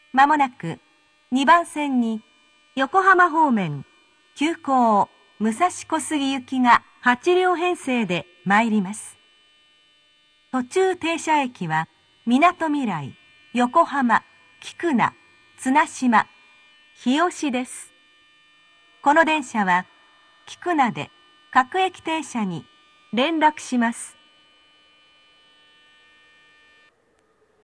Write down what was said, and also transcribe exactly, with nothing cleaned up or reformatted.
まもなくにばん線に横浜方面急行武蔵小杉行きがはち両編成で参ります。途中停車駅はみなとみらい、横浜、菊名、綱島、日吉です。この電車は菊名で各駅停車に連絡します。